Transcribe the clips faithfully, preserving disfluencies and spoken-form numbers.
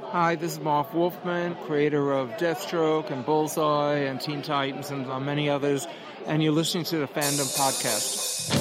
Hi, this is Mark Wolfman, creator of Deathstroke and Bullseye and Teen Titans and many others, and you're listening to the Fandom Podcast.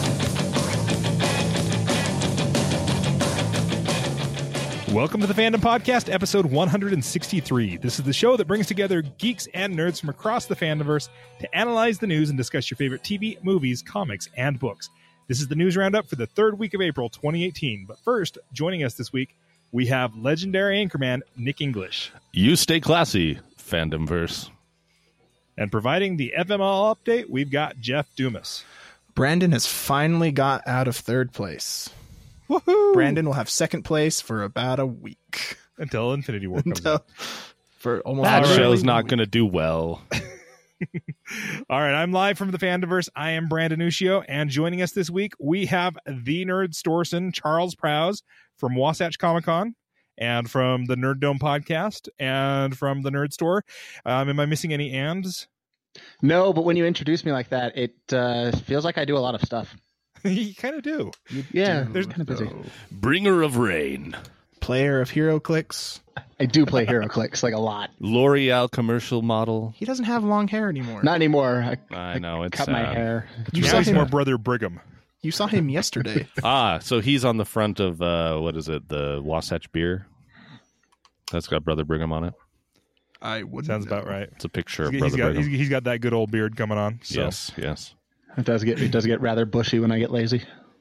Welcome to the Fandom Podcast, episode one hundred sixty-three. This is the show that brings together geeks and nerds from across the Fandomverse to analyze the news and discuss your favorite T V, movies, comics, and books. This is the news roundup for the third week of April twenty eighteen. But first, joining us this week, we have legendary anchorman Nick English. You stay classy, Fandomverse. And providing the F M L update, we've got Jeff Dumas. Brandon has finally got out of third place. Woohoo! Brandon will have second place for about a week. Until Infinity War comes Until, out. For almost That literally show's a not week. going to do well. All right, I'm live from the Fandomverse. I am Brandon Uccio, and joining us this week, we have the Nerd Storson, Charles Prowse, from Wasatch Comic Con, and from the Nerd Dome podcast, and from the Nerd Store. Um, am I missing any ands? No, but when you introduce me like that, it uh, feels like I do a lot of stuff. You kind of do. Yeah, do, there's kind of busy. though. Bringer of Rain. Player of Hero Clicks. I do play Hero Clicks like a lot. L'Oreal commercial model. He doesn't have long hair anymore. Not anymore. I, I know, it's cut my sad. hair. you Now saw he's him. more Brother Brigham. You saw him yesterday. Ah, so he's on the front of, uh, what is it, the Wasatch beer? That's got Brother Brigham on it. I would. Sounds about right. It's a picture of He's Brother got, Brigham. he's, he's got that good old beard coming on. So. Yes, yes. It does get it does get rather bushy when I get lazy.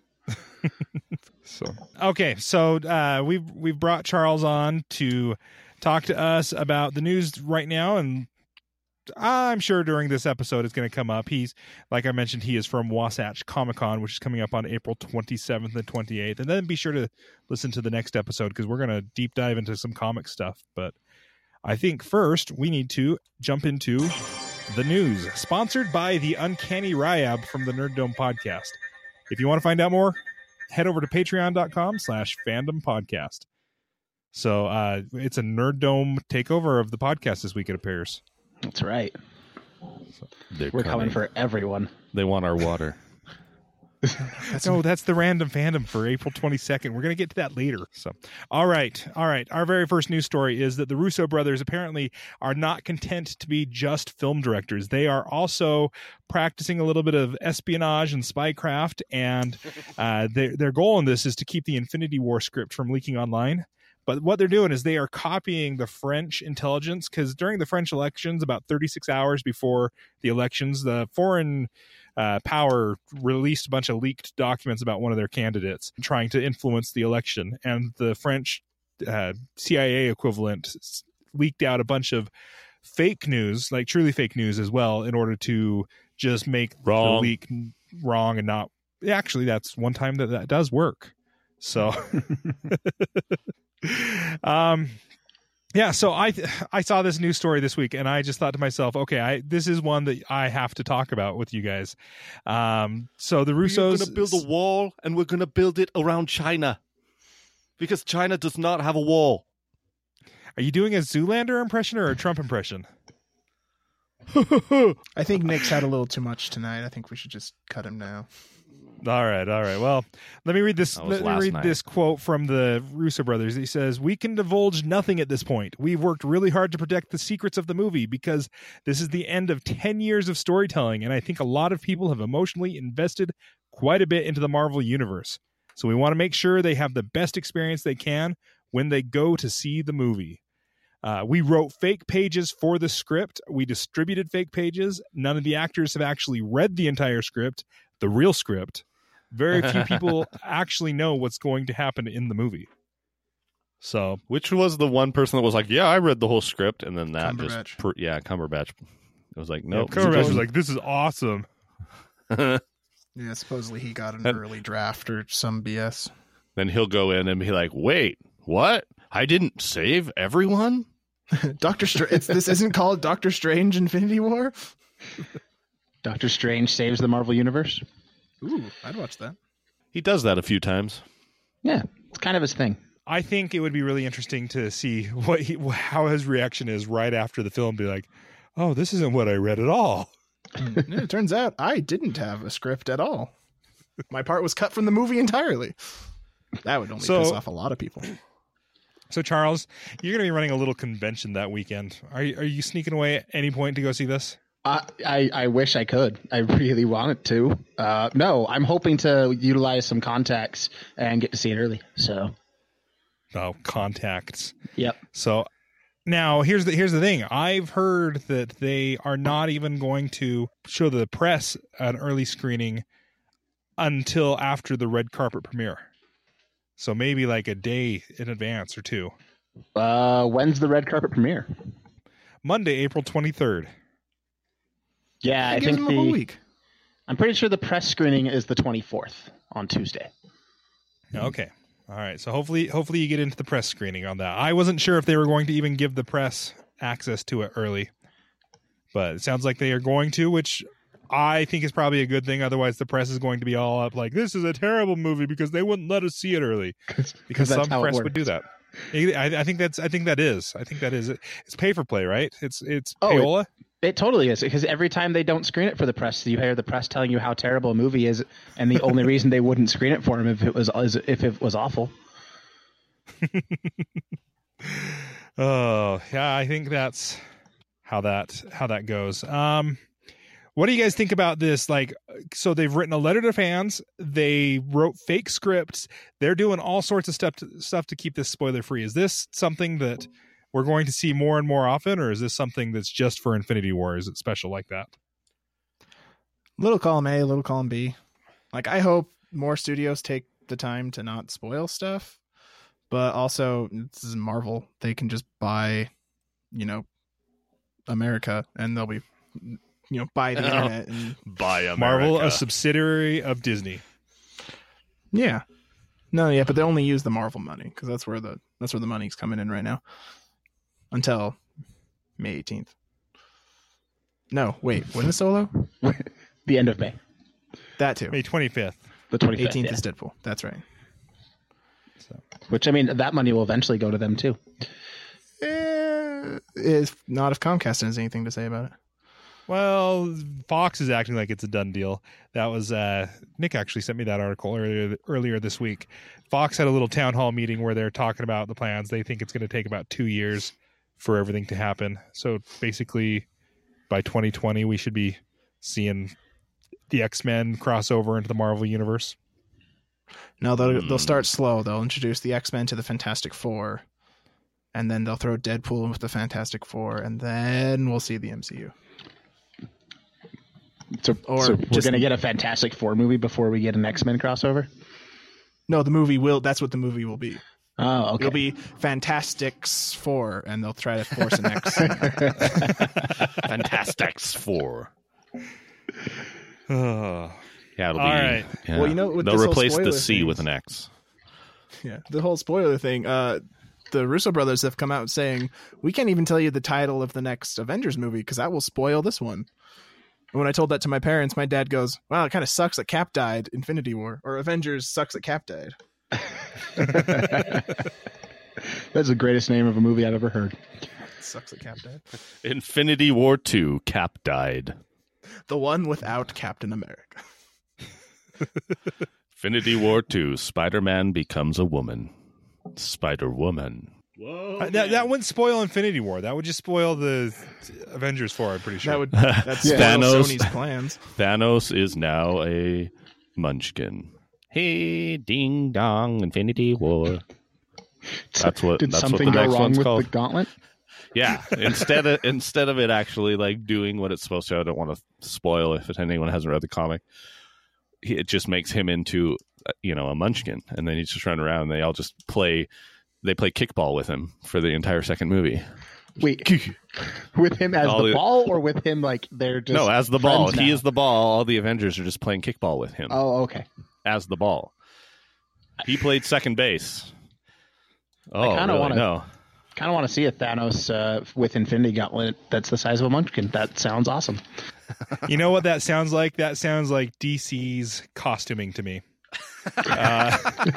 So okay, so uh, we've we've brought Charles on to talk to us about the news right now, and I'm sure during this episode it's going to come up. He's, like I mentioned, he is from Wasatch Comic Con, which is coming up on April twenty-seventh and twenty-eighth, and then be sure to listen to the next episode because we're going to deep dive into some comic stuff. But I think first we need to jump into the news, sponsored by the Uncanny Ryab from the Nerd Dome podcast. If you want to find out more, head over to patreon.com slash fandom podcast. So uh, it's a Nerd Dome takeover of the podcast this week, it appears. That's right. They're We're coming for everyone. They want our water. That's, no, that's the random fandom for April twenty-second. We're going to get to that later. So, all right. All right. Our very first news story is that the Russo brothers apparently are not content to be just film directors. They are also practicing a little bit of espionage and spycraft. And uh, their, their goal in this is to keep the Infinity War script from leaking online. But what they're doing is they are copying the French intelligence, because during the French elections, about thirty-six hours before the elections, the foreign uh, power released a bunch of leaked documents about one of their candidates trying to influence the election. And the French uh, C I A equivalent leaked out a bunch of fake news, like truly fake news as well, in order to just make Wrong. the leak wrong and not... Actually, that's one time that that does work. So... um yeah so i i saw this news story this week and I just thought to myself, okay, I this is one that I have to talk about with you guys. Um so the Russos We're going to build a wall, and we're going to build it around China. Because China does not have a wall. Are you doing a Zoolander impression or a Trump impression? I think Nick's had a little too much tonight. I think we should just cut him now. All right, all right. Well, let me read this. That was Let me last read night. this quote from the Russo brothers. He says, "We can divulge nothing at this point. We've worked really hard to protect the secrets of the movie because this is the end of ten years of storytelling, and I think a lot of people have emotionally invested quite a bit into the Marvel universe. So we want to make sure they have the best experience they can when they go to see the movie. Uh, we wrote fake pages for the script. We distributed fake pages. None of the actors have actually read the entire script, the real script. Very few people actually know what's going to happen in the movie. So, Which was the one person that was like, yeah, I read the whole script, and then that Cumberbatch. just... Per- yeah, Cumberbatch. It was like, nope. yeah, Cumberbatch was like, "This is awesome." Yeah, supposedly he got an And- early draft or some B S. Then he'll go in and be like, wait, what? I didn't save everyone? Doctor Strange. This isn't called Doctor Strange Infinity War? Doctor Strange saves the Marvel Universe. Ooh, I'd watch that. He does that a few times. Yeah, it's kind of his thing. I think it would be really interesting to see what he, how his reaction is right after the film. Be like, "Oh, this isn't what I read at all." Yeah, it turns out I didn't have a script at all. My part was cut from the movie entirely. That would only So- piss off a lot of people. So, Charles, you're going to be running a little convention that weekend. Are you, are you sneaking away at any point to go see this? Uh, I, I wish I could. I really wanted to. Uh, no, I'm hoping to utilize some contacts and get to see it early. So, Oh, contacts. yep. So now here's the here's the thing. I've heard that they are not even going to show the press an early screening until after the red carpet premiere. So maybe like a day in advance or two. Uh, when's the red carpet premiere? Monday, April twenty-third. Yeah, It I gives think them a whole the, week. I'm pretty sure the press screening is the twenty-fourth on Tuesday. Okay. All right. So hopefully hopefully you get into the press screening on that. I wasn't sure if they were going to even give the press access to it early. But it sounds like they are going to, which I think is probably a good thing. Otherwise, the press is going to be all up like, this is a terrible movie because they wouldn't let us see it early. Because that's some how it press would do works. that. I, I think that's. I think that is. I think that is. It's pay for play, right? It's it's Oh, it- payola. It totally is, because every time they don't screen it for the press, you hear the press telling you how terrible a movie is, and the only reason they wouldn't screen it for him if it was is if it was awful. Oh yeah, I think that's how that how that goes. Um, what do you guys think about this? Like, so they've written a letter to fans. They wrote fake scripts. They're doing all sorts of stuff to, stuff to keep this spoiler free. Is this something that we're going to see more and more often, or is this something that's just for Infinity War? Is it special like that? Little column A, little column B. Like, I hope more studios take the time to not spoil stuff, but also this is Marvel. They can just buy, you know, America, and they'll be, you know, buy the Oh. internet. And By America. Marvel, a subsidiary of Disney. yeah, no, yeah, but they only use the Marvel money because that's where the that's where the money's coming in right now. Until May eighteenth. No, wait, when is Solo? The end of May, That too. May twenty-fifth. the twenty-fifth, eighteenth yeah. is Deadpool. That's right. Which, I mean, that money will eventually go to them too. Eh, if not if Comcast has anything to say about it. Well, Fox is acting like it's a done deal. That was uh, Nick actually sent me that article earlier earlier this week. Fox had a little town hall meeting where they're talking about the plans. They think it's going to take about two years for everything to happen. So basically, by twenty twenty, we should be seeing the X-Men cross over into the Marvel universe. No, they'll Hmm. they'll start slow. They'll introduce the X-Men to the Fantastic Four, and then they'll throw Deadpool in with the Fantastic Four, and then we'll see the M C U. So, Or so we're just- going to get a Fantastic Four movie before we get an X-Men crossover? No, the movie will. That's what the movie will be. Oh, okay. It'll be Fantastics Four, and they'll try to force an X. in there. Fantastics four. Oh, Yeah, it'll All be. right. yeah. Well, you know, with they'll this whole replace the spoiler C thing- with an X. Yeah, the whole spoiler thing. Uh, the Russo brothers have come out saying we can't even tell you the title of the next Avengers movie because that will spoil this one. And when I told that to my parents, my dad goes, "Wow, it kind of sucks that Cap died. Infinity War or Avengers sucks that Cap died." That's the greatest name of a movie I've ever heard. It sucks that Cap died. Infinity War two. Cap died. The one without Captain America. Infinity War two. Spider-Man becomes a woman. Spider-Woman. Uh, that that wouldn't spoil Infinity War. That would just spoil the Avengers four. I'm pretty sure. That would that's Yeah. spoil Thanos. Sony's plans. Thanos is now a munchkin. Hey, ding dong, Infinity War. That's what. Did that's something what the go next wrong one's with called. the gauntlet? Yeah, instead of instead of it actually like doing what it's supposed to, I don't want to spoil if anyone hasn't read the comic. he- It just makes him into uh, you know a munchkin, and then he's just running around. And they all just play. They play kickball with him for the entire second movie. Wait, with him as All the the- ball, or with him like they're just no, as the ball. friends He now? is the ball. All the Avengers are just playing kickball with him Oh, okay. as the ball. He played second base. Oh, kinda really? wanna- No. Kind of want to see a Thanos uh, with Infinity Gauntlet that's the size of a munchkin. That sounds awesome. You know what that sounds like? That sounds like D C's costuming to me. Uh,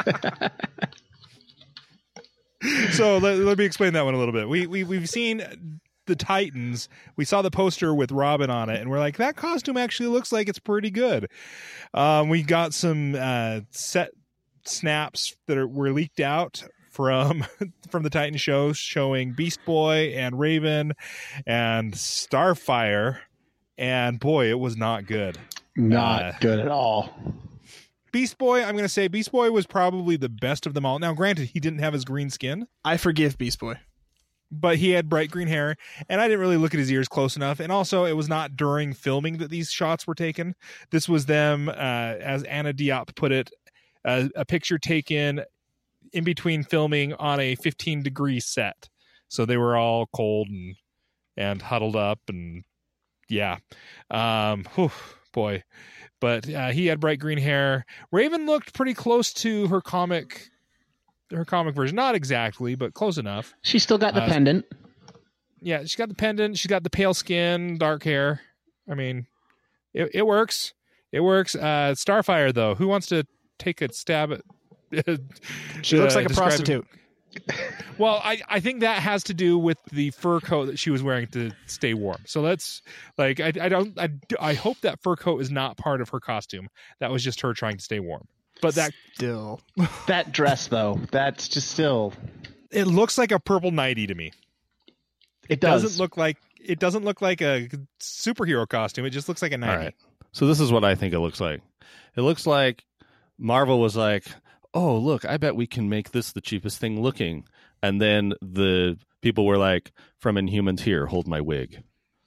so let, let me explain that one a little bit. We, we we've seen the Titans. We saw the poster with Robin on it, and we're like, that costume actually looks like it's pretty good. Um, we got some uh, set snaps that are, were leaked out from from the Titan show, showing Beast Boy and Raven and Starfire, and boy, it was not good. Not Uh, good at all. Beast Boy, I'm going to say Beast Boy was probably the best of them all. Now, granted, he didn't have his green skin, I forgive Beast Boy. but he had bright green hair, and I didn't really look at his ears close enough. And also, it was not during filming that these shots were taken. This was them, uh, as Anna Diop put it, uh, a picture taken in between filming on a fifteen degree set. So they were all cold and and huddled up, and yeah, um, whew, boy. But uh, he had bright green hair. Raven looked pretty close to her comic, her comic version. Not exactly, but close enough. She still got the Uh, pendant. Yeah, she's got the pendant. She's got the pale skin, dark hair. I mean, it, it works. It works. Uh, Starfire, though, who wants to take a stab at? She looks uh, like a describing- prostitute. Well, I, I think that has to do with the fur coat that she was wearing to stay warm. So let's like I, I don't I, I hope that fur coat is not part of her costume. That was just her trying to stay warm. But that Still. That dress, though, that's just still. it looks like a purple nightie to me. It does. Doesn't look like it doesn't look like a superhero costume. It just looks like a nightie. All right. So this is what I think it looks like. It looks like Marvel was like, oh, look, I bet we can make this the cheapest thing looking. And then the people were like, from Inhumans, here, hold my wig.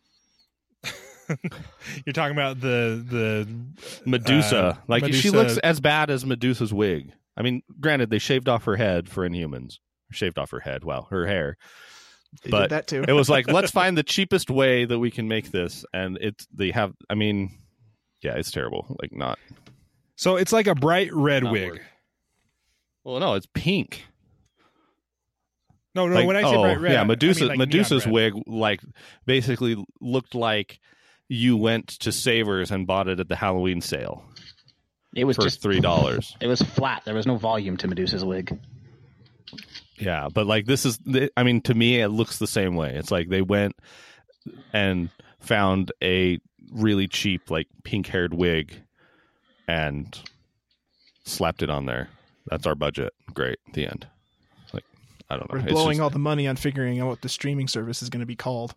You're talking about the the Medusa. Uh, like, she Medusa- looks as bad as Medusa's wig. I mean, granted, they shaved off her head for Inhumans. Shaved off her head, wow, her hair. They But did that too. It was like, let's find the cheapest way that we can make this. And it's, they have, I mean, yeah, it's terrible. Like, not. so it's like a bright red Not wig. work. Well, no, it's pink. No, no. Like, when I say oh, bright red, yeah, I Medusa, mean like Medusa's neon red. wig, like, basically looked like you went to Savers and bought it at the Halloween sale It was for just three dollars. It was flat. There was no volume to Medusa's wig. Yeah, but like this is, I mean, to me, it looks the same way. It's like they went and found a really cheap, like, pink-haired wig and slapped it on there. That's our budget. Great. The end. Like, I don't know. We're It's blowing just- all the money on figuring out what the streaming service is going to be called.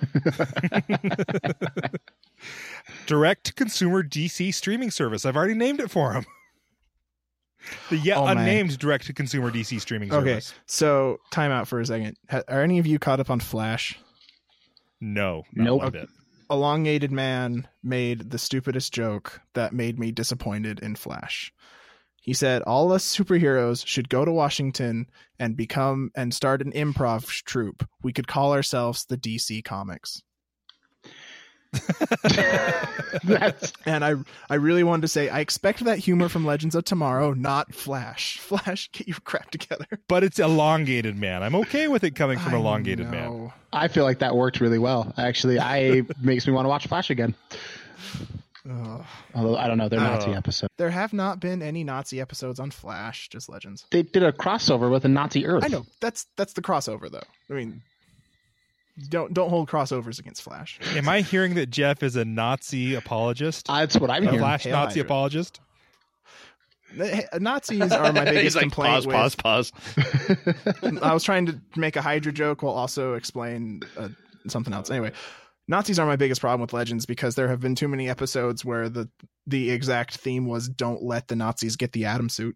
Direct consumer D C streaming service. I've already named it for him. The yet Oh, man. unnamed direct to consumer D C streaming Okay, service. so time out for a second. Ha- Are any of you caught up on Flash? No, not Nope. one bit. Elongated Man made the stupidest joke that made me disappointed in Flash. He said all us superheroes should go to Washington and become and start an improv troupe. We could call ourselves the D C Comics. That's And I I really wanted to say I expect that humor from Legends of Tomorrow, not Flash. Flash, get your crap together. But it's elongated man. I'm okay with it coming from I elongated man. know. I feel like that worked really well. Actually, I makes me want to watch Flash again. Ugh. Although I don't know, they're Uh, Nazi episodes. There have not been any Nazi episodes on Flash, just Legends. They did a crossover with a Nazi Earth. I know that's that's the crossover though. I mean, don't don't hold crossovers against Flash. Am I hearing that Jeff is a Nazi apologist? Uh, That's what I'm A hearing. Flash Hail Nazi Hydra. apologist? The- Nazis are my biggest He's like, complaint pause, with. pause, pause. I was trying to make a Hydra joke while also explain uh, something else. Anyway, Nazis are my biggest problem with Legends because there have been too many episodes where the the exact theme was "Don't let the Nazis get the Atom suit."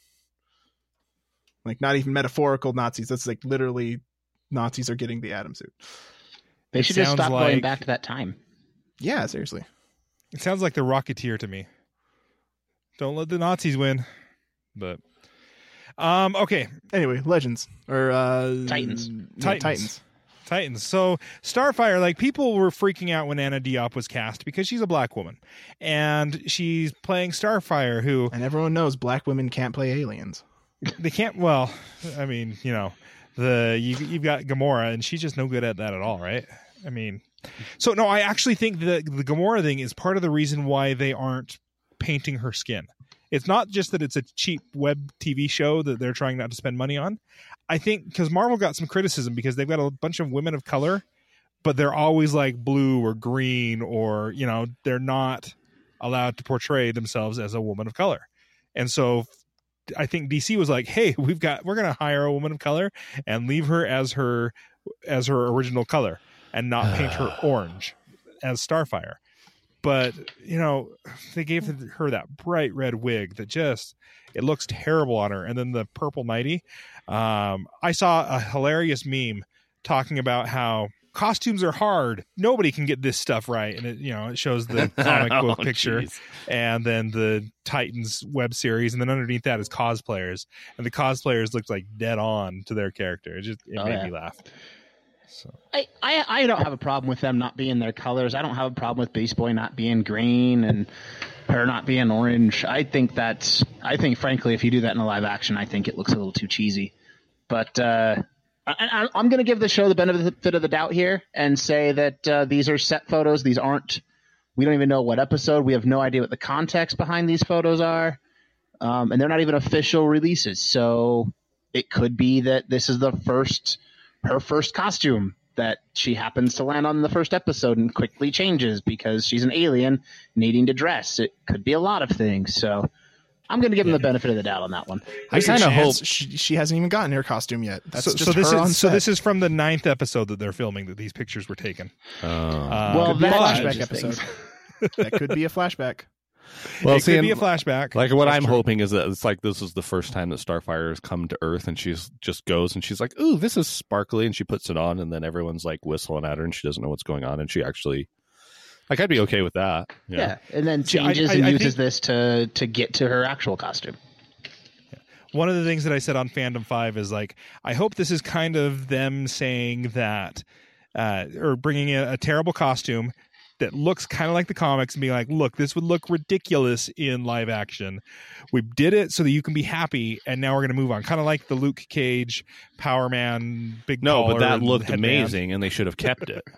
Like not even metaphorical Nazis. That's like literally Nazis are getting the Atom suit. They It should just sounds stop going like- back to that time. Yeah, seriously. It sounds like the Rocketeer to me. Don't let the Nazis win. But um okay, Anyway, Legends or uh, Titans. yeah, Titans. Titans. Titans. So Starfire, like people were freaking out when Anna Diop was cast because she's a black woman and she's playing Starfire, who And everyone knows black women can't play aliens. they can't. Well, I mean, you know, the you, you've got Gamora, and she's just no good at that at all, right? I mean, so no, I actually think the the Gamora thing is part of the reason why they aren't painting her skin. It's not just that it's a cheap web T V show that they're trying not to spend money on. I think because Marvel got some criticism because they've got a bunch of women of color, but they're always like blue or green, or you know, they're not allowed to portray themselves as a woman of color. And so I think D C was like, hey, we've got we're gonna hire a woman of color and leave her as her as her original color and not paint her orange as Starfire. But you know, they gave her that bright red wig that just it looks terrible on her, and then the purple nightie. Um, I saw a hilarious meme talking about how costumes are hard. Nobody can get this stuff right, and it you know it shows the comic book oh, picture, geez. and then the Titans web series, and then underneath that is cosplayers, and the cosplayers looked like dead on to their character. It just it Oh, made yeah. me laugh. So I, I, I don't have a problem with them not being their colors. I don't have a problem with Beast Boy not being green and her not being orange. I think that's, I think, frankly, if you do that in a live action, I think it looks a little too cheesy. But uh, I, I, I'm going to give the show the benefit of the doubt here and say that uh, these are set photos. These aren't, we don't even know what episode. We have no idea what the context behind these photos are. Um, and they're not even official releases. So it could be that this is the first, her first costume that she happens to land on the first episode and quickly changes because she's an alien needing to dress. It could be a lot of things. So I'm going to give them the benefit of the doubt on that one. I There's a kind of hope. chance she, she hasn't even gotten her costume yet. That's so, just so this her is on so set. this is from the ninth episode that they're filming that these pictures were taken. Oh. Uh, Well, could be a that flashback changes episode. things. That could be a flashback. well, it see, could be a and- flashback. Like what That's I'm true. hoping is that it's like this is the first time that Starfire has come to Earth, and she's just goes and she's like, "Ooh, this is sparkly," and she puts it on, and then everyone's like whistling at her, and she doesn't know what's going on, and she actually, like, I'd be okay with that. you know? Yeah, and then See, I- changes I- and I uses think- this to to get to her actual costume. One of the things that I said on Fandom five is like, I hope this is kind of them saying that, uh, or bringing in a terrible costume that looks kind of like the comics and being like, look, this would look ridiculous in live action. We did it so that you can be happy, and now we're going to move on. Kind of like the Luke Cage, Power Man, big No, but collar that and looked headband. amazing, and they should have kept it.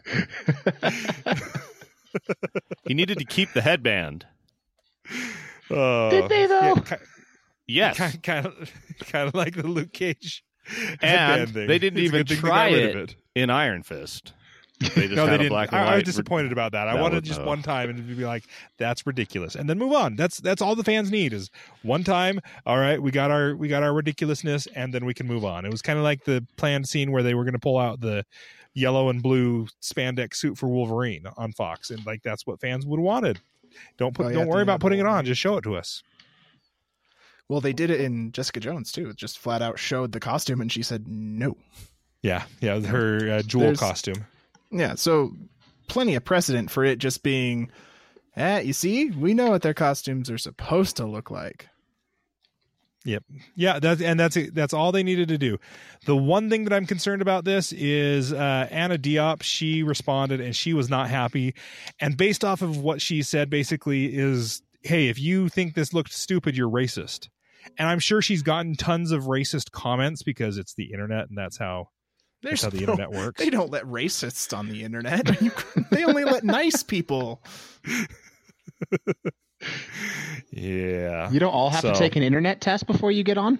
He needed to keep the headband. Uh, Did they, though? yeah, ki- Yes, kind, kind of, kind of like the Luke Cage and headband thing. they didn't It's a even good thing they try got rid of it, in Iron Fist. They just No, had they a didn't. black and I, I white. was disappointed about that. I That wanted would- just uh, one time and to be like, "That's ridiculous," and then move on. That's that's all the fans need is one time. All right, we got our we got our ridiculousness, and then we can move on. It was kind of like the planned scene where they were going to pull out the yellow and blue spandex suit for Wolverine on Fox, and like that's what fans would have wanted. Don't put, Oh, yeah, don't at the worry end about of putting it on. Wolverine. Just show it to us. Well, they did it in Jessica Jones too. It just flat out showed the costume, and she said no. Yeah, yeah, her uh, jewel There's- costume. Yeah, so plenty of precedent for it just being, eh, you see, we know what their costumes are supposed to look like. Yep. Yeah, that's and that's that's all they needed to do. The one thing that I'm concerned about this is uh, Anna Diop. She responded and she was not happy. And based off of what she said, basically is, hey, if you think this looked stupid, you're racist. And I'm sure she's gotten tons of racist comments because it's the internet and that's how that's how the no- internet works. They don't let racists on the internet. You- they only let nice people. Yeah. You don't all have So- to take an internet test before you get on?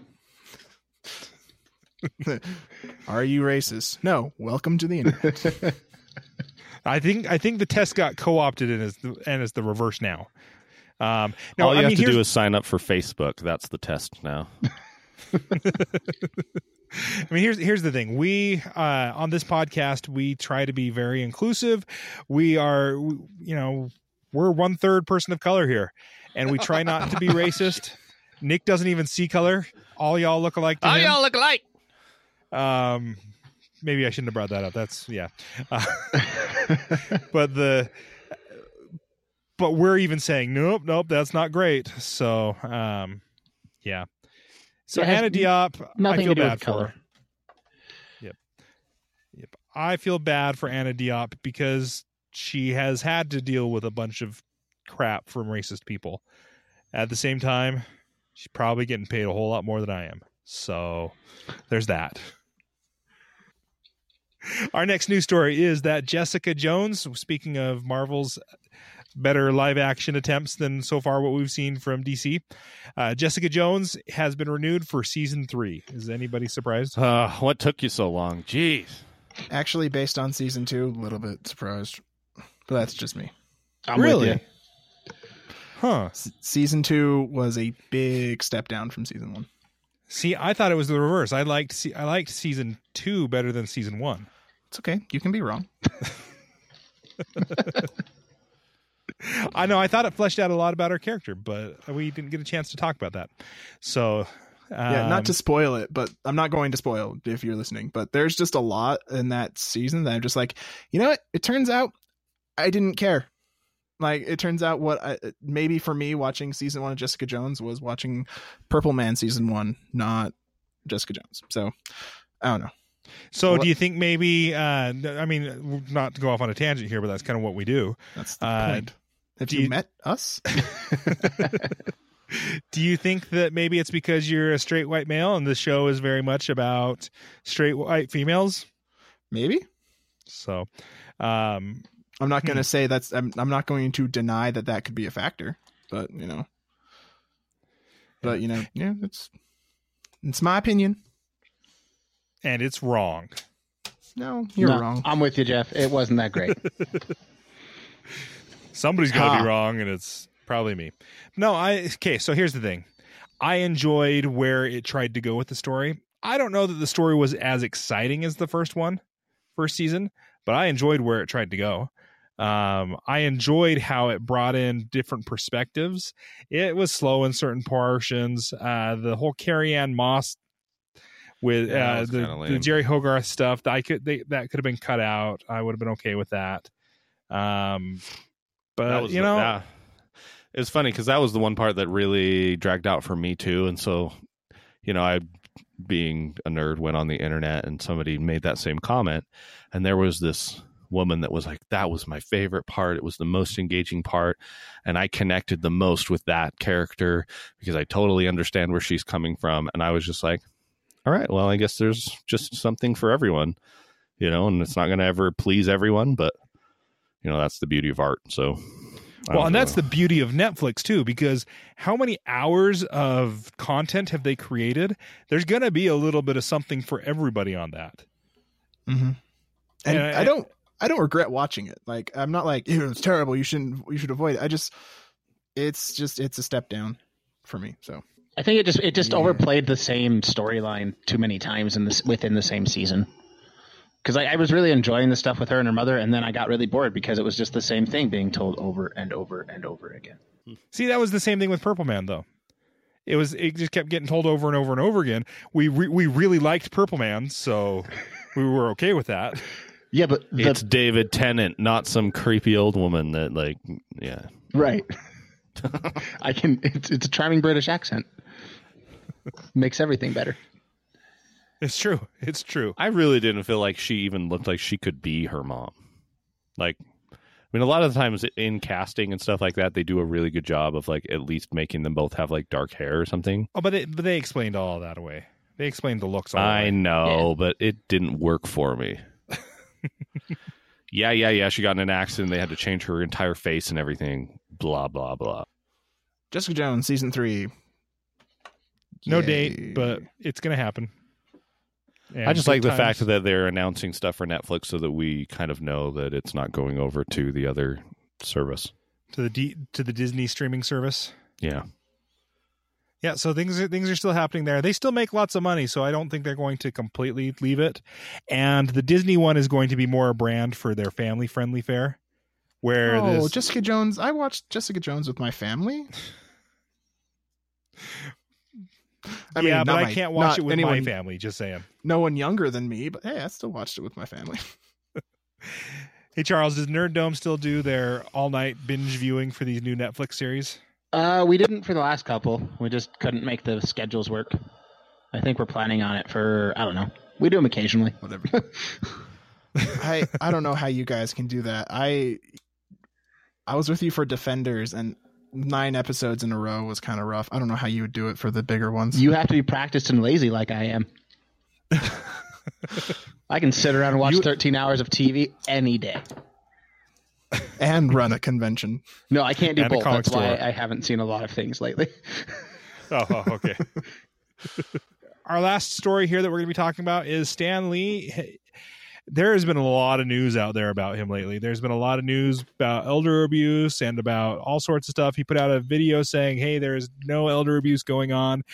Are you racist? No. Welcome to the internet. I think I think the test got co-opted and is the, and is the reverse now. Um, no, All you I have mean, to here's- do is sign up for Facebook. That's the test now. I mean, here's here's the thing. We uh, on this podcast, we try to be very inclusive. We are, we- you know, we're one third person of color here, and we try not to be racist. Nick doesn't even see color. All y'all look alike to Oh, him. y'all look alike. Um, maybe I shouldn't have brought that up. That's yeah. Uh, but the but we're even saying nope, nope, that's not great. So um, yeah. So It has Anna Diop, I Nothing feel to do bad with for color. her. Yep. Yep. I feel bad for Anna Diop because she has had to deal with a bunch of crap from racist people. At the same time, she's probably getting paid a whole lot more than I am. So there's that. Our next news story is that Jessica Jones, speaking of Marvel's better live action attempts than so far what we've seen from D C, uh, Jessica Jones has been renewed for season three. Is anybody surprised? Uh, what took you so long? Jeez. Actually, based on season two, a little bit surprised. But that's just me. I'm Really? with you. Huh. S- season two was a big step down from season one. See, I thought it was the reverse. I liked se- I liked season two better than season one. It's okay. You can be wrong. I know. I thought it fleshed out a lot about her character, but we didn't get a chance to talk about that. So, um, Yeah, not to spoil it, but I'm not going to spoil if you're listening. But there's just a lot in that season that I'm just like, you know what? It turns out I didn't care. Like, it turns out what I, maybe for me watching season one of Jessica Jones was watching Purple Man season one, not Jessica Jones. So I don't know. So What- do you think maybe, uh, I mean, not to go off on a tangent here, but that's kind of what we do. That's the Uh, point. Have do you, you- met us? Do you think that maybe it's because you're a straight white male and the show is very much about straight white females? Maybe. So, um, I'm not going Hmm. to say that's, I'm, I'm not going to deny that that could be a factor, but you know, but you know, yeah, it's, it's my opinion. and it's wrong. No, you're No, wrong. I'm with you, Jeff. It wasn't that great. Somebody's got to Ha. be wrong, and it's probably me. No, I okay. So here's the thing: I enjoyed where it tried to go with the story. I don't know that the story was as exciting as the first one, first season, but I enjoyed where it tried to go. Um, I enjoyed how it brought in different perspectives. It was slow in certain portions. Uh, the whole Carrie Ann Moss with Yeah, that uh, was the, kinda the lame. Jerry Hogarth stuff, I could they, that could have been cut out. I would have been okay with that. Um, but that was you the- know, yeah. It was funny because that was the one part that really dragged out for me too. And so, you know, I, being a nerd, went on the internet and somebody made that same comment, and there was this woman that was like, that was my favorite part. It was the most engaging part. And I connected the most with that character because I totally understand where she's coming from. And I was just like, all right, well, I guess there's just something for everyone, you know, and it's not going to ever please everyone, but you know, that's the beauty of art. So, I well, don't and that's know. the beauty of Netflix too, because how many hours of content have they created? There's going to be a little bit of something for everybody on that. Mm-hmm. And Yeah, I don't, I don't regret watching it. Like, I'm not like, ew, it's terrible. You shouldn't, you should avoid it. I just, it's just, it's a step down for me. So I think it just it just Yeah. overplayed the same storyline too many times in this within the same season. Because I, I was really enjoying the stuff with her and her mother, and then I got really bored because it was just the same thing being told over and over and over again. See, that was the same thing with Purple Man, though. It was it just kept getting told over and over and over again. We re- we really liked Purple Man, so we were okay with that. Yeah, but the, It's David Tennant, not some creepy old woman that, like, yeah. right. I can. It's, it's a charming British accent. Makes everything better. It's true. It's true. I really didn't feel like she even looked like she could be her mom. Like, I mean, a lot of the times in casting and stuff like that, they do a really good job of, like, at least making them both have, like, dark hair or something. Oh, but they, but they explained all of that away. They explained the looks all I away. know, but it didn't work for me. yeah, yeah, yeah. She got in an accident. They had to change her entire face and everything. Blah, blah, blah. Jessica Jones season three. No Yay. date, but it's going to happen. And I just like the good fact times. that they're announcing stuff for Netflix so that we kind of know that it's not going over to the other service. to the D, to the Disney streaming service. Yeah. Yeah, so things are, things are still happening there. They still make lots of money, so I don't think they're going to completely leave it. And the Disney one is going to be more a brand for their family-friendly fare. Where Oh, this, Jessica Jones. I watched Jessica Jones with my family. I yeah, not but I my- can't watch not it with anyone, my family. Just saying. No one younger than me, but hey, I still watched it with my family. Hey, Charles, does Nerd Dome still do their all-night binge viewing for these new Netflix series? Uh, we didn't for the last couple. We just couldn't make the schedules work. I think we're planning on it for, I don't know. We do them occasionally. Whatever. I I don't know how you guys can do that. I I was with you for Defenders, and nine episodes in a row was kind of rough. I don't know how you would do it for the bigger ones. You have to be practiced and lazy like I am. I can sit around and watch You- thirteen hours of T V any day. and run a convention. No, I can't do And a both. comic That's why store. I haven't seen a lot of things lately. Oh, oh, okay. Our last story here that we're going to be talking about is Stan Lee. There has been a lot of news out there about him lately. There's been a lot of news about elder abuse and about all sorts of stuff. He put out a video saying, hey, there is no elder abuse going on.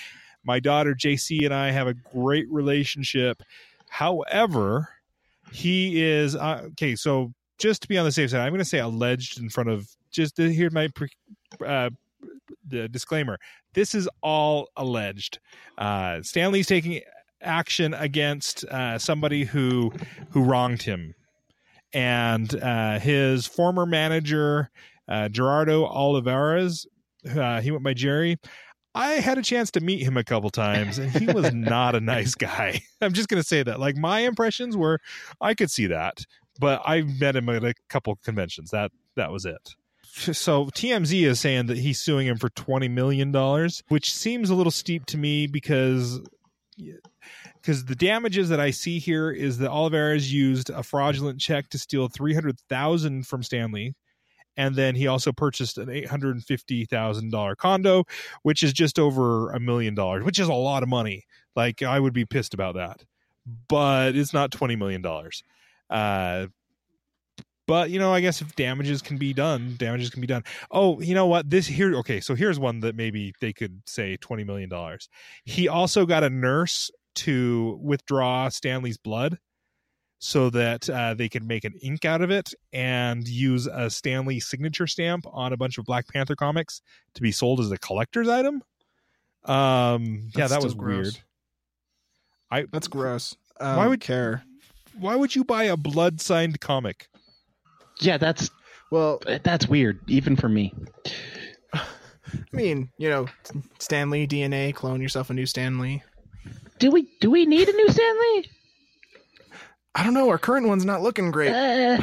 My daughter J C and I have a great relationship. However, he is uh, okay. So just to be on the safe side, I'm going to say alleged in front of. Just to hear my pre, uh, the disclaimer. This is all alleged. Uh, Stan Lee's taking action against uh, somebody who who wronged him, and uh, his former manager uh, Gerardo Olivares. Uh, he went by Jerry. I had a chance to meet him a couple times, and he was not a nice guy. I'm just going to say that. Like, my impressions were, I could see that, but I met him at a couple conventions. That that was it. So T M Z is saying that he's suing him for twenty million dollars, which seems a little steep to me because because the damages that I see here is that Olivares used a fraudulent check to steal three hundred thousand dollars from Stan Lee. And then he also purchased an eight hundred fifty thousand dollars condo, which is just over a million dollars, which is a lot of money. Like, I would be pissed about that. But it's not twenty million dollars. Uh, but, you know, I guess if damages can be done, damages can be done. Oh, you know what? This here. Okay, so here's one that maybe they could say twenty million dollars. He also got a nurse to withdraw Stan Lee's blood, so that uh, they can make an ink out of it and use a Stan Lee signature stamp on a bunch of Black Panther comics to be sold as a collector's item. Um, yeah, that was gross. Weird. I That's gross. Um, why would care? Why would you buy a blood signed comic? Yeah, that's well, that's weird, even for me. I mean, you know, Stan Lee D N A, clone yourself a new Stan Lee. Do we do we need a new Stan Lee? I don't know. Our current one's not looking great. Uh,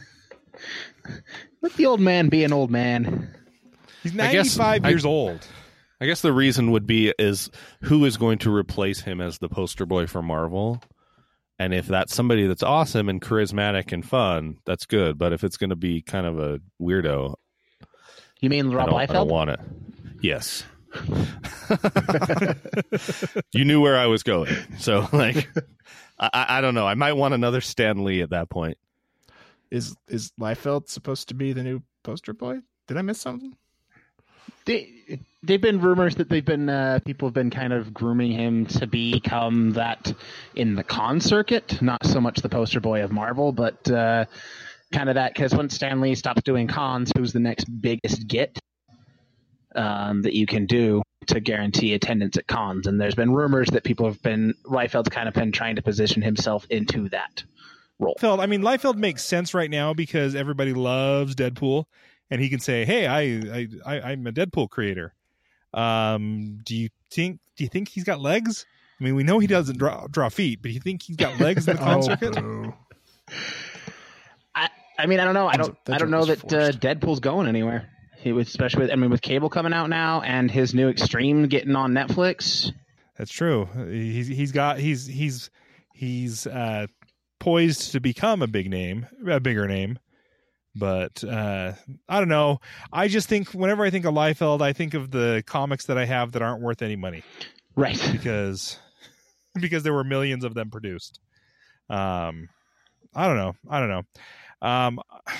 let the old man be an old man. He's ninety-five guess, years I, old. I guess the reason would be is who is going to replace him as the poster boy for Marvel? And if that's somebody that's awesome and charismatic and fun, that's good. But if it's going to be kind of a weirdo, you mean Rob I don't, Liefeld? I don't want it. Yes. You knew where I was going, so like. I, I don't know. I might want another Stan Lee at that point. Is is Liefeld supposed to be the new poster boy? Did I miss something? They they've been rumors that they've been uh, people have been kind of grooming him to become that in the con circuit, not so much the poster boy of Marvel, but uh, kind of that, because when Stan Lee stops doing cons, who's the next biggest get um, that you can do to guarantee attendance at cons? And there's been rumors that people have been Liefeld's kind of been trying to position himself into that role. Liefeld, I mean, Liefeld makes sense right now because everybody loves Deadpool, and he can say, "Hey, I, I, I I'm a Deadpool creator." Um, do you think? Do you think he's got legs? I mean, we know he doesn't draw draw feet, but do you think he's got legs in the con oh, circuit? I, I mean, I don't know. I don't. That I don't know that uh, forced. Deadpool's going anywhere. He was, especially with, I mean, with Cable coming out now and his new Extreme getting on Netflix. That's true. He's he's got he's he's he's uh, poised to become a big name, a bigger name. But uh, I don't know. I just think whenever I think of Liefeld, I think of the comics that I have that aren't worth any money, Right. because because there were millions of them produced. Um, I don't know. I don't know. Um,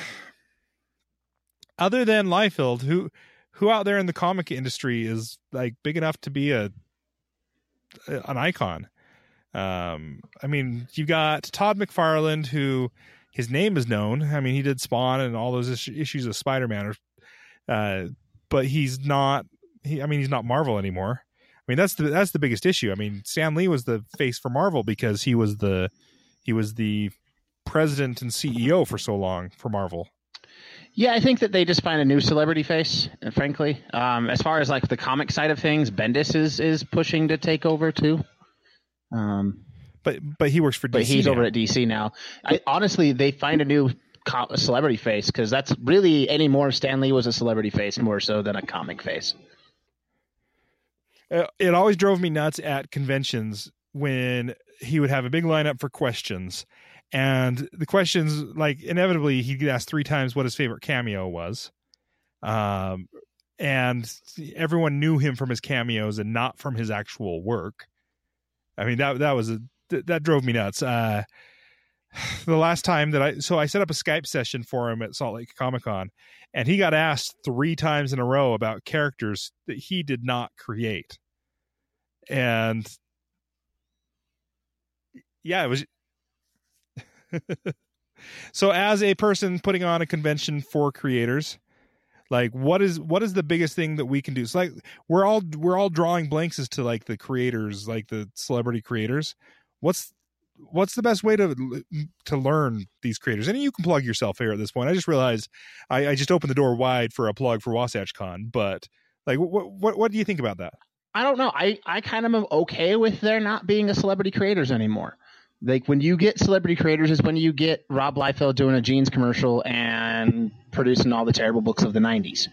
other than Liefeld, who who out there in the comic industry is like big enough to be a an icon? Um, I mean, you got Todd McFarlane, who his name is known. I mean, he did Spawn and all those is- issues of Spider-Man, uh, but he's not. He, I mean, he's not Marvel anymore. I mean, that's the that's the biggest issue. I mean, Stan Lee was the face for Marvel because he was the he was the president and C E O for so long for Marvel. Yeah, I think that they just find a new celebrity face, frankly. Um, as far as like the comic side of things, Bendis is, is pushing to take over too. Um, But but he works for D C. but he's now. over at D C now. I, honestly, they find a new co- a celebrity face, because that's really anymore. Stan Lee was a celebrity face more so than a comic face. Uh, it always drove me nuts at conventions when he would have a big lineup for questions, and the questions, like, inevitably he'd get asked three times what his favorite cameo was, um, and everyone knew him from his cameos and not from his actual work. I mean, that that was a that drove me nuts. Uh, the last time that I so I set up a Skype session for him at Salt Lake Comic Con, and he got asked three times in a row about characters that he did not create. And yeah, it was. So as a person putting on a convention for creators, like what is what is the biggest thing that we can do? It's like we're all we're all drawing blanks as to like the creators, like the celebrity creators. What's what's the best way to to learn these creators? And you can plug yourself here at this point. I just realized I, I just opened the door wide for a plug for Wasatch Con, but like what what what do you think about that? I don't know. I, I kind of am okay with there not being a celebrity creators anymore. Like when you get celebrity creators is when you get Rob Liefeld doing a jeans commercial and producing all the terrible books of the nineties.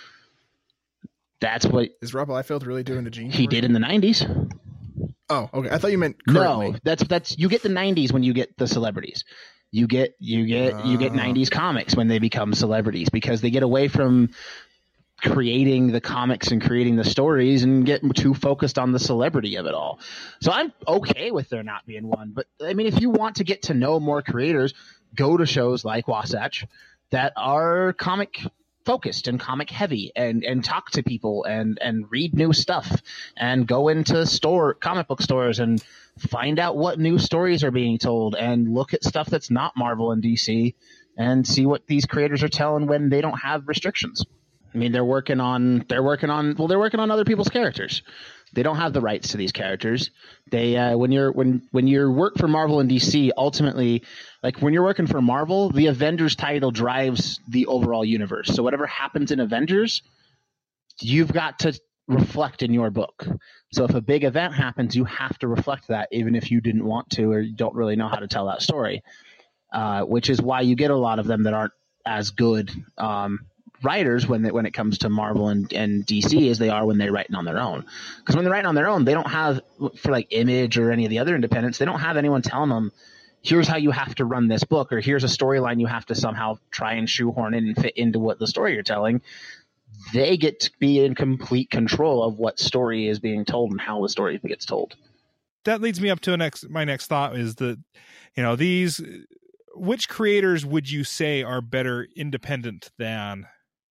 That's what is Rob Liefeld really doing a jeans he commercial? did in the nineties. Oh, okay. I thought you meant currently. No, that's that's you get the nineties when you get the celebrities. You get you get uh. you get nineties comics when they become celebrities because they get away from creating the comics and creating the stories and get too focused on the celebrity of it all. So I'm okay with there not being one. But I mean, if you want to get to know more creators, go to shows like Wasatch that are comic focused and comic heavy and, and talk to people and, and read new stuff and go into store comic book stores and find out what new stories are being told and look at stuff that's not Marvel and D C and see what these creators are telling when they don't have restrictions. I mean, they're working on, they're working on, well, they're working on other people's characters. They don't have the rights to these characters. They, uh, when you're, when, when you work for Marvel and D C, ultimately, like when you're working for Marvel, the Avengers title drives the overall universe. So whatever happens in Avengers, you've got to reflect in your book. So if a big event happens, you have to reflect that, even if you didn't want to, or you don't really know how to tell that story, uh, which is why you get a lot of them that aren't as good, um, writers when they, when it comes to Marvel and, and D C as they are when they're writing on their own. Because when they're writing on their own, they don't have, for like Image or any of the other independents, they don't have anyone telling them, here's how you have to run this book, or here's a storyline you have to somehow try and shoehorn in and fit into what the story you're telling. They get to be in complete control of what story is being told and how the story gets told. That leads me up to a next, my next thought is that, you know, these, which creators would you say are better independent than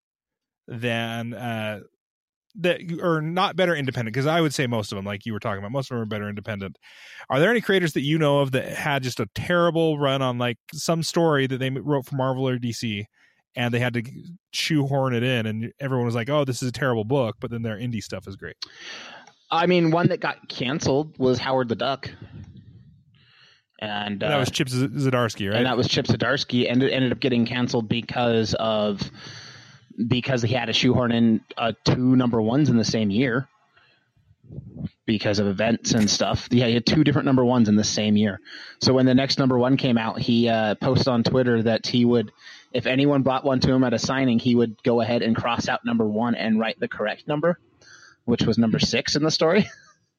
than uh that or not better independent? Because I would say most of them, like you were talking about, most of them are better independent. Are there any creators that you know of that had just a terrible run on like some story that they wrote for Marvel or D C and they had to shoehorn it in and everyone was like, oh, this is a terrible book, but then their indie stuff is great? I mean, one that got canceled was Howard the Duck. And uh, that was Chip Zdarsky, right? And that was Chip Zdarsky, and it ended up getting canceled because of because he had to shoehorn in uh, two number ones in the same year because of events and stuff. Yeah, he had two different number ones in the same year. So when the next number one came out, he uh, posted on Twitter that he would, if anyone brought one to him at a signing, he would go ahead and cross out number one and write the correct number, which was number six in the story.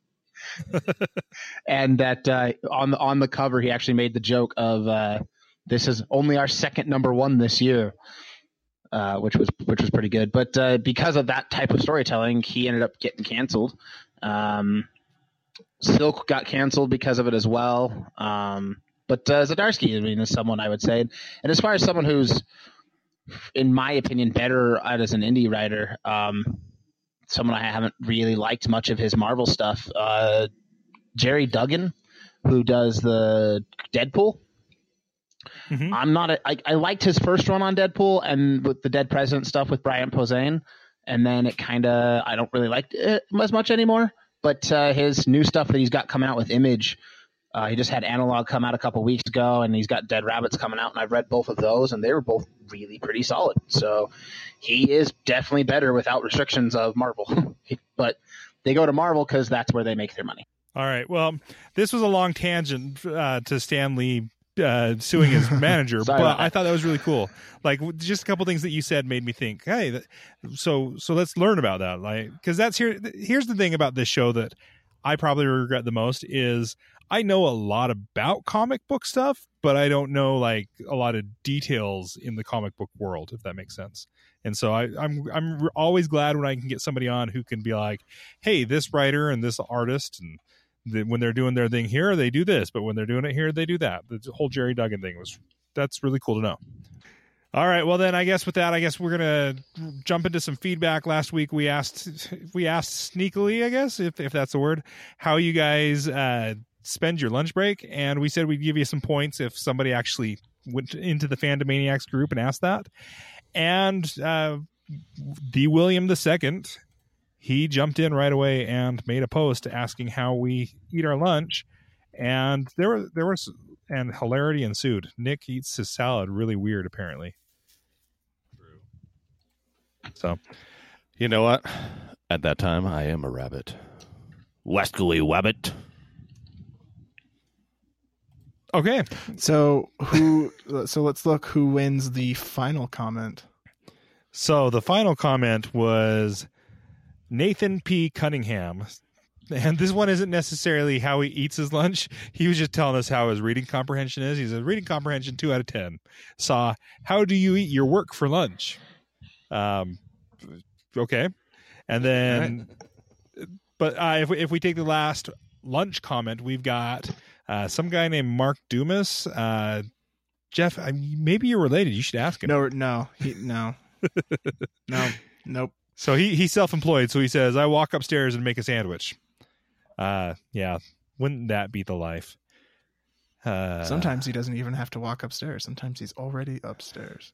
And that uh, on the on the cover, he actually made the joke of uh, this is only our second number one this year. Uh, which was which was pretty good, but uh, because of that type of storytelling, he ended up getting canceled. Um, Silk got canceled because of it as well. Um, but uh, Zdarsky, I mean, is someone I would say. And as far as someone who's, in my opinion, better as an indie writer, um, someone I haven't really liked much of his Marvel stuff, uh, Jerry Duggan, who does the Deadpool. Mm-hmm. I'm not a, I, I liked his first run on Deadpool and with the Dead President stuff with Brian Posehn, and then it kind of I don't really like it as much anymore. But uh, his new stuff that he's got coming out with Image, uh, he just had Analog come out a couple weeks ago, and he's got Dead Rabbits coming out, and I've read both of those, and they were both really pretty solid. So he is definitely better without restrictions of Marvel. But they go to Marvel because that's where they make their money. All right. Well, this was a long tangent uh, to Stan Lee Uh, suing his manager, but I thought that was really cool. Like just a couple things that you said made me think, hey, that, so so let's learn about that. Like, because that's here. Here's the thing about this show that I probably regret the most is I know a lot about comic book stuff, but I don't know like a lot of details in the comic book world, if that makes sense. And so I, I'm I'm always glad when I can get somebody on who can be like, hey, this writer and this artist and when they're doing their thing here, they do this, but when they're doing it here, they do that. The whole Jerry Duggan thing was, that's really cool to know. All right. Well, then I guess with that, I guess we're gonna jump into some feedback. Last week we asked we asked sneakily, I guess if if that's the word, how you guys uh, spend your lunch break, and we said we'd give you some points if somebody actually went into the Fandomaniacs group and asked that. And uh, the William the Second, he jumped in right away and made a post asking how we eat our lunch, and there were there was. And hilarity ensued. Nick eats his salad really weird, apparently. So, you know what? At that time, I am a rabbit. Westley Wabbit. okay. So who? So let's look who wins the final comment. So the final comment was Nathan P. Cunningham. And this one isn't necessarily how he eats his lunch. He was just telling us how his reading comprehension is. He said, reading comprehension, two out of ten. Saw, how do you eat your work for lunch? Um, okay. And then, right. but uh, if, we, if we take the last lunch comment, we've got uh, some guy named Mark Dumas. Uh, Jeff, I mean, maybe you're related. You should ask him. No, no, he, no, no, nope. So he he's self-employed. So he says, I walk upstairs and make a sandwich. Uh, yeah. Wouldn't that be the life? Uh, Sometimes he doesn't even have to walk upstairs. Sometimes he's already upstairs.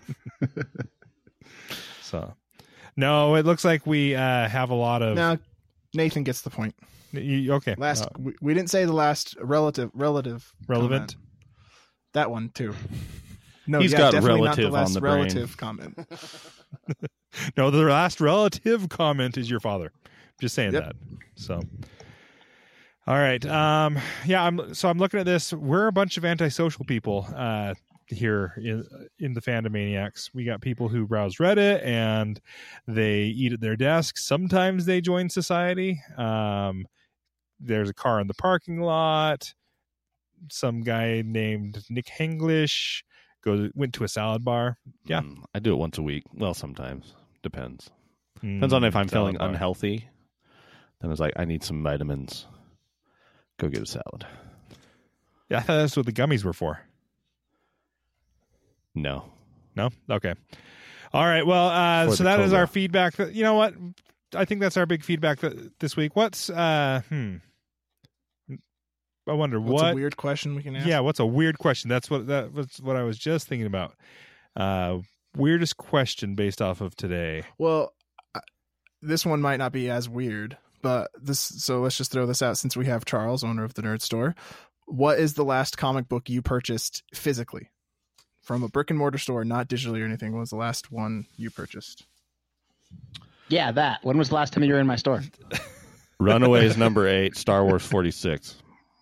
So, no, it looks like we uh, have a lot of. Now, Nathan gets the point. You, okay. Last, uh, we, we didn't say the last relative, relative, relevant. comment. That one too. No, He's yeah, got definitely relative not the last on the relative comment. No, the last relative comment is your father. Just saying Yep. that. So, all right. Um, yeah. I'm so I'm looking at this. We're a bunch of antisocial people uh, here in in the Fandomaniacs. We got people who browse Reddit and they eat at their desks. Sometimes they join society. Um, there's a car in the parking lot. Some guy named Nick Henglish goes went to a salad bar. Yeah, Mm, I do it once a week. Well, sometimes. Depends. Depends on if I'm Mm, feeling salad bar. unhealthy. Then it's like, I need some vitamins. Go get a salad. Yeah, I thought that's what the gummies were for. No. No? Okay. All right. Well, uh, For so the that is Cobra. our feedback. You know what? I think that's our big feedback th- this week. What's, uh, hmm. I wonder What's what. a weird question we can ask? Yeah, what's a weird question? That's what that was what I was just thinking about. Uh, weirdest question based off of today. Well, I- this one might not be as weird, but this. So let's just throw this out since we have Charles, owner of the Nerd Store. What is the last comic book you purchased physically from a brick and mortar store, not digitally or anything? What was the last one you purchased? Yeah, that. When was the last time you were in my store? Runaways number eight, Star Wars forty-six.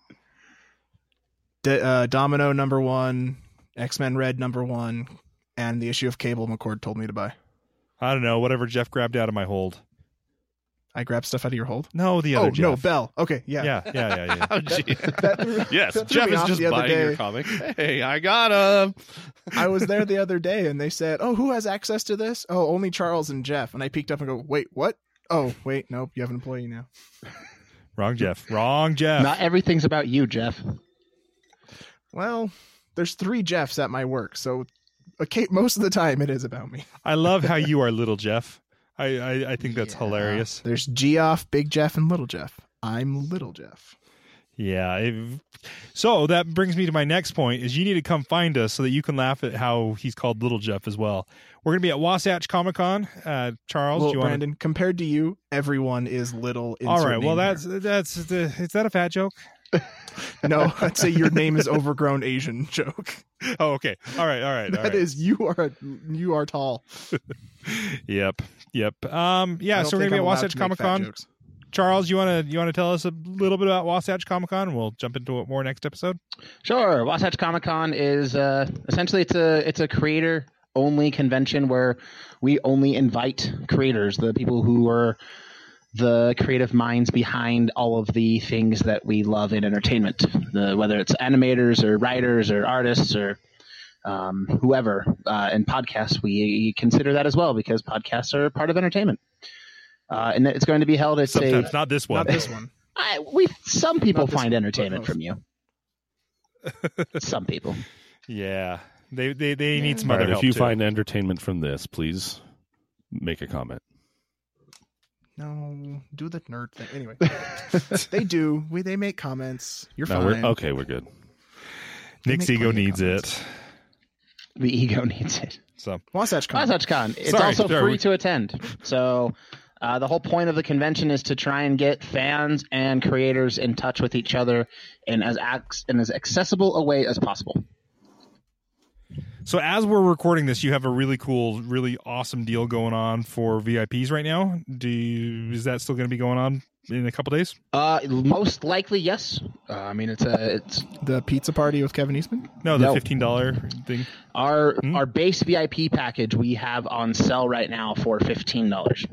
D- uh, Domino number one, X-Men Red number one, and the issue of Cable McCord told me to buy. I don't know. Whatever Jeff grabbed out of my hold. I grabbed stuff out of your hold? No, the other Oh, Jeff. no, Bell. Okay, yeah. Yeah, yeah, yeah, yeah. Oh, gee. That threw- Yes, that threw Jeff me is off just the other buying your day. comic. Hey, I got him. I was there the other day and they said, oh, who has access to this? Oh, only Charles and Jeff. And I peeked up and go, wait, what? Oh, wait, nope, you have an employee now. Wrong Jeff. Wrong Jeff. Not everything's about you, Jeff. Well, there's three Jeffs at my work, so okay, most of the time it is about me. I love how you are little Jeff. I, I, I think that's Yeah. hilarious. There's Geoff, Big Jeff, and Little Jeff. I'm Little Jeff. Yeah. If, so that brings me to my next point is you need to come find us so that you can laugh at how he's called Little Jeff as well. We're going to be at Wasatch Comic Con. Uh, Charles, Well, do you want Brandon, compared to you, everyone is little. to... All insert right. Well, name that's, that's, the, is that a fat joke? here. No, I'd say your name is overgrown Asian joke. Oh, okay. All right. All right. all That right. is, you are a, you are tall. Yep. Yep. Um, I yeah. don't So we're think going to be I'm at allowed Wasatch to make Comic fat Con. jokes. Charles, you want to, you want to tell us a little bit about Wasatch Comic Con and we'll jump into it more next episode? Sure. Wasatch Comic Con is uh, essentially it's a it's a creator only convention where we only invite creators, the people who are the creative minds behind all of the things that we love in entertainment. The whether it's animators or writers or artists or um, whoever. Uh, and podcasts, we consider that as well because podcasts are part of entertainment. Uh, and it's going to be held at Sometimes, a. not this one. Not this one. I, we some people Not this find one, entertainment but from you. Some people. Yeah. They they they need some All other right, help if you too. find entertainment from this, please make a comment. No, do the nerd thing. Anyway, they do. We they make comments. You're No, fine. we're, okay, we're good. Nick's make ego plenty of needs comments. it. The ego needs it. So Wasatch Con. Wasatch Con. It's Sorry, also sorry, free we- to attend. So uh, the whole point of the convention is to try and get fans and creators in touch with each other in as ac- in as accessible a way as possible. So as we're recording this, you have a really cool, really awesome deal going on for V I Ps right now. Do you, is that still going to be going on in a couple days? Uh, most likely, yes. Uh, I mean, it's a it's The pizza party with Kevin Eastman. No, the No. fifteen dollar thing. our Hmm? our base V I P package we have on sale right now for fifteen dollars.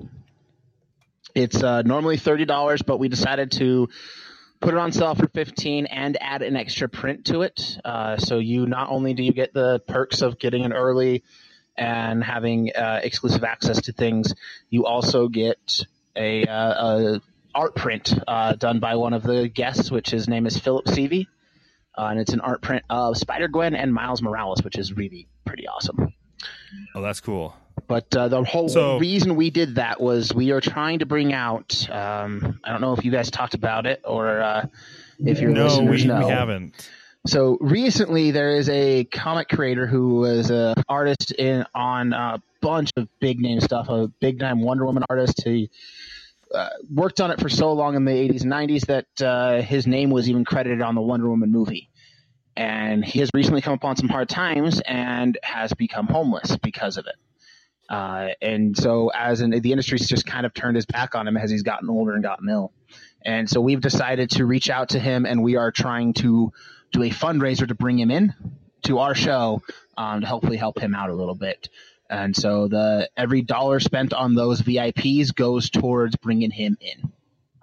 It's uh, normally thirty dollars, but we decided to put it on sale for fifteen and add an extra print to it. Uh, so you not only do you get the perks of getting in early and having uh, exclusive access to things, you also get a, uh, a art print uh, done by one of the guests, which his name is Philip Seavey. Uh, and it's an art print of Spider-Gwen and Miles Morales, which is really pretty awesome. Oh, that's cool. But uh, the whole So- reason we did that was we are trying to bring out. Um, I don't know if you guys talked about it or uh, if your No, listeners we, know. we haven't. So recently, there is a comic creator who was an artist in on a bunch of big name stuff. A big time Wonder Woman artist. He uh, worked on it for so long in the eighties and nineties that uh, his name was even credited on the Wonder Woman movie. And he has recently come upon some hard times and has become homeless because of it. Uh, and so as in, the industry's just kind of turned his back on him as he's gotten older and gotten ill. And so we've decided to reach out to him, and we are trying to do a fundraiser to bring him in to our show um, to hopefully help him out a little bit. And so the every dollar spent on those V I Ps goes towards bringing him in.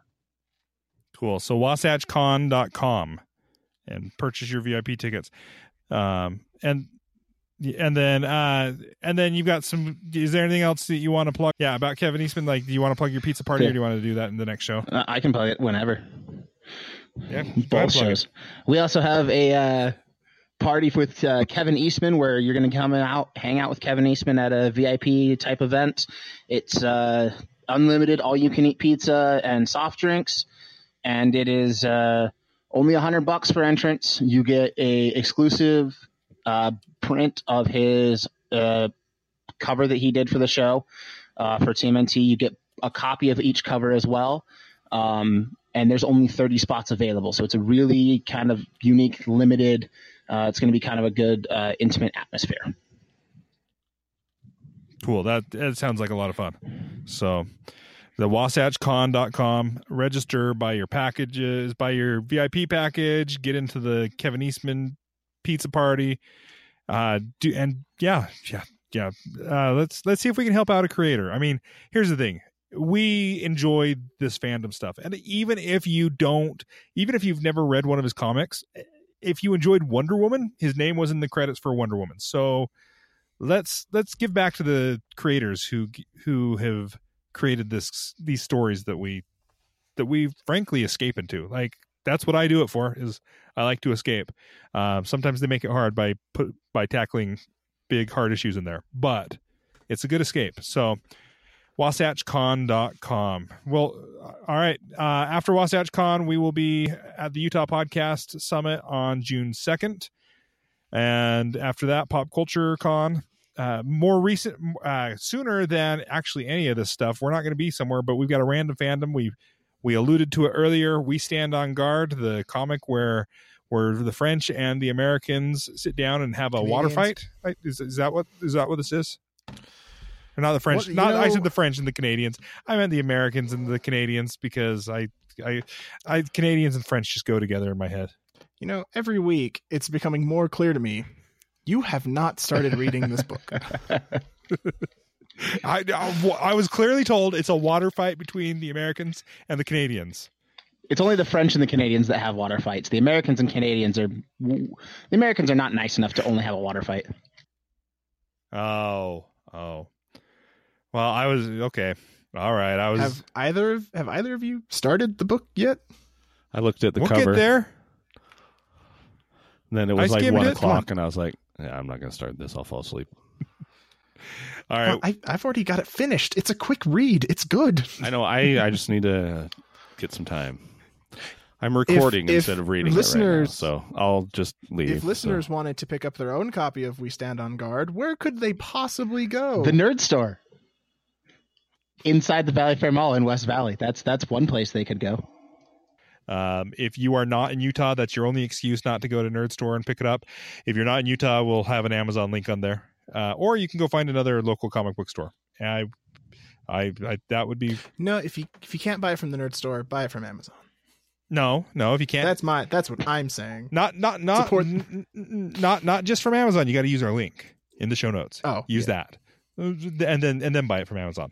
Cool. So wasatch con dot com and purchase your V I P tickets. Um, and and then uh, and then you've got some. Is there anything else that you want to plug? Yeah, about Kevin Eastman. Like, do you want to plug your pizza party, Yeah. or do you want to do that in the next show? Uh, I can plug it whenever. Yeah, go ahead, Both plug it. shows. We also have a uh, party with uh, Kevin Eastman where you're going to come out, hang out with Kevin Eastman at a V I P type event. It's uh, unlimited, all-you-can-eat pizza and soft drinks, and it is uh, only a hundred bucks for entrance. You get a exclusive uh, print of his uh, cover that he did for the show uh, for T M N T. You get a copy of each cover as well. Um, and there's only thirty spots available. So it's a really kind of unique, limited, uh, it's going to be kind of a good, uh, intimate atmosphere. Cool. That that sounds like a lot of fun. So the wasatch con dot com, register, buy your packages, buy your V I P package, get into the Kevin Eastman pizza party. Uh do and yeah, yeah, yeah. Uh let's let's see if we can help out a creator. I mean, here's the thing. We enjoy this fandom stuff. And even if you don't, even if you've never read one of his comics, if you enjoyed Wonder Woman, his name was in the credits for Wonder Woman. So let's let's give back to the creators who who have created this these stories that we that we frankly escape into. Like, that's what I do it for, is I like to escape. Um, sometimes they make it hard by put by tackling big hard issues in there, but it's a good escape. So wasatch con dot com. Well, all right. Uh, after Wasatch Con, we will be at the Utah Podcast Summit on June second. And after that, Pop Culture Con. Uh, more recent, uh, sooner than actually any of this stuff. We're not going to be somewhere, but we've got a random fandom. We we alluded to it earlier. We Stand on Guard, the comic where where the French and the Americans sit down and have a Canadians. water fight. Right? Is is that what is that what this is? Or not the French. Well, you not I know- said the French and the Canadians. I meant the Americans and the Canadians because I I I Canadians and French just go together in my head. You know, every week it's becoming more clear to me you have not started reading this book. I, I I was clearly told it's a water fight between the Americans and the Canadians. It's only the French and the Canadians that have water fights. The Americans and Canadians are, the Americans are not nice enough to only have a water fight. Oh, oh. Well, I was okay. All right, I was. Have either of have either of you started the book yet? I looked at the we'll cover, get there. and then it I was like skimmed one it. Come o'clock, and I was like, Yeah, I'm not going to start this. I'll fall asleep. All right. Oh, I, I've already got it finished. It's a quick read. It's good. I know. I, I just need to get some time. I'm recording if instead of reading listeners, it right now, so I'll just leave. If listeners so. wanted to pick up their own copy of We Stand on Guard, where could they possibly go? The Nerd Store. Inside the Valley Fair Mall in West Valley. That's that's one place they could go. Um, if you are not in Utah, that's your only excuse not to go to Nerd Store and pick it up. If you're not in Utah, we'll have an Amazon link on there. Uh, or you can go find another local comic book store. I, I, I that would be... No, if you if you can't buy it from the Nerd Store, buy it from Amazon. No, no, if you can't... That's my. That's what I'm saying. Not, not, not, Support... n- n- not, not just from Amazon. You got to use our link in the show notes. Oh, use yeah. that. And then, and then buy it from Amazon.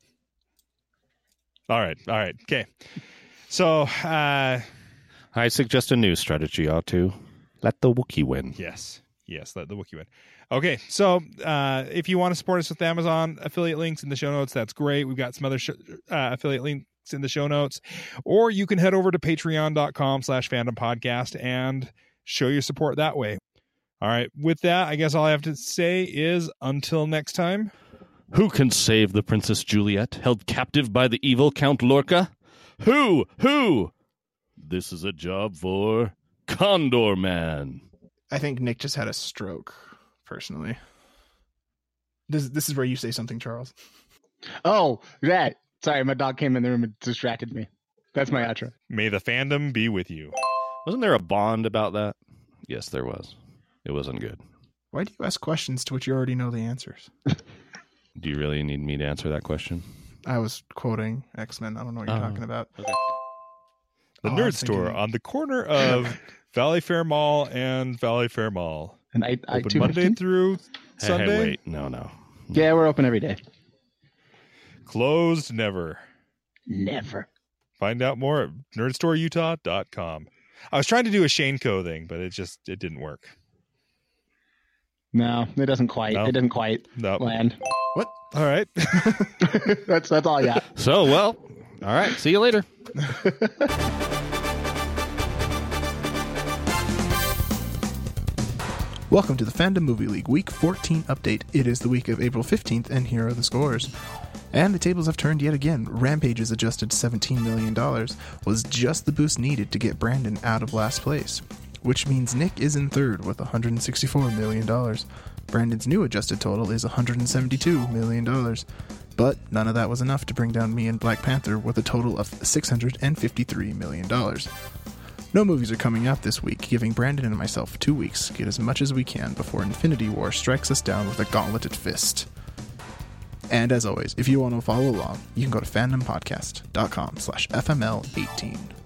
All right. All right. Okay. So, uh, I suggest a new strategy or two. Let the Wookiee win. yes. Yes, let the Wookiee win. Okay, so uh, if you want to support us with Amazon affiliate links in the show notes, that's great. We've got some other sh- uh, affiliate links in the show notes. Or you can head over to patreon.com slash fandom podcast and show your support that way. All right, with that, I guess all I have to say is until next time. Who can save the Princess Juliet, held captive by the evil Count Lorca? Who? Who? This is a job for Condor Man. I think Nick just had a stroke, personally. This this is where you say something, Charles. Oh, that. Sorry, my dog came in the room and distracted me. That's my outro. May the fandom be with you. Wasn't there a Bond about that? Yes, there was. It wasn't good. Why do you ask questions to which you already know the answers? Do you really need me to answer that question? I was quoting X-Men. I don't know what you're Oh. talking about. Okay. The Oh, I'm Nerd Store thinking- on the corner of Valley Fair Mall and Valley Fair Mall. And I, I Open Monday through Hey, Sunday. hey, wait. No, no. Yeah, we're open every day. Closed never. Never. Find out more at nerd store utah dot com. I was trying to do a Shaneco thing, but it just it didn't work. No, it doesn't quite. No. It doesn't quite No. land. What? All right. that's that's all I got. So, well, all right. See you later. Welcome to the Fandom Movie League Week fourteen update. It is the week of April fifteenth, and here are the scores. And the tables have turned yet again. Rampage's adjusted seventeen million dollars was just the boost needed to get Brandon out of last place, which means Nick is in third with one hundred sixty-four million dollars. Brandon's new adjusted total is one hundred seventy-two million dollars. But none of that was enough to bring down me and Black Panther with a total of six hundred fifty-three million dollars. No movies are coming out this week, giving Brandon and myself two weeks to get as much as we can before Infinity War strikes us down with a gauntleted fist. And as always, if you want to follow along, you can go to fandompodcast.com slash FML18.